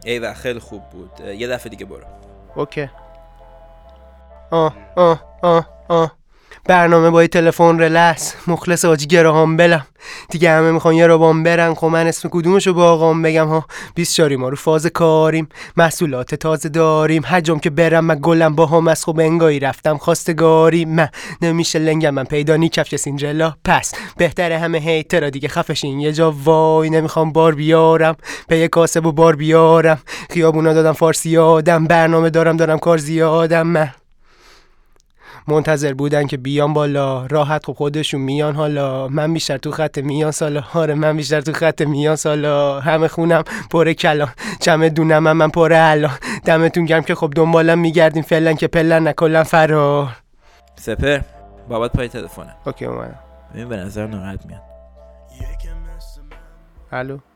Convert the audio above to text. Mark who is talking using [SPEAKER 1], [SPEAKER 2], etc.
[SPEAKER 1] ایوه خیلی خوب بود. یه دفعه دیگه برو.
[SPEAKER 2] اوکی. برنامه با تلفن رلس مخلص حاجی گراهام بلم دیگه. همه میخوان یه رو بام برن، خب من اسم کدومشو با آقام بگم ها؟ 24 ما رو فاز کاریم، محصولات تازه داریم، حجم که برم من گلم با هم از خوب انگایی رفتم خواستگاری. من نمیشه لنگم من پیدا نی کفش سینجلا، پس بهتره همه هیترا دیگه خفشین یه جا وای. نمیخوام بار بیارم پی کاسب و بار بیارم، خیابونا دادم فارسی آدم، برنامه دارم کار زیادم. من منتظر بودن که بیان بالا، راحت خب خودشون میان حالا. من بیشتر تو خط میان سالا، آره من بیشتر تو خط میان سالا. همه خونم پر کلان، چمه دونم من پر الان. دمتون گرم که خب دنبالم میگردین فعلا که پلن نکلن فرار.
[SPEAKER 1] سپر بابات پای تلفنه.
[SPEAKER 2] اوکی اومدم.
[SPEAKER 1] ببین به نظر ناراحت میاد.
[SPEAKER 2] الو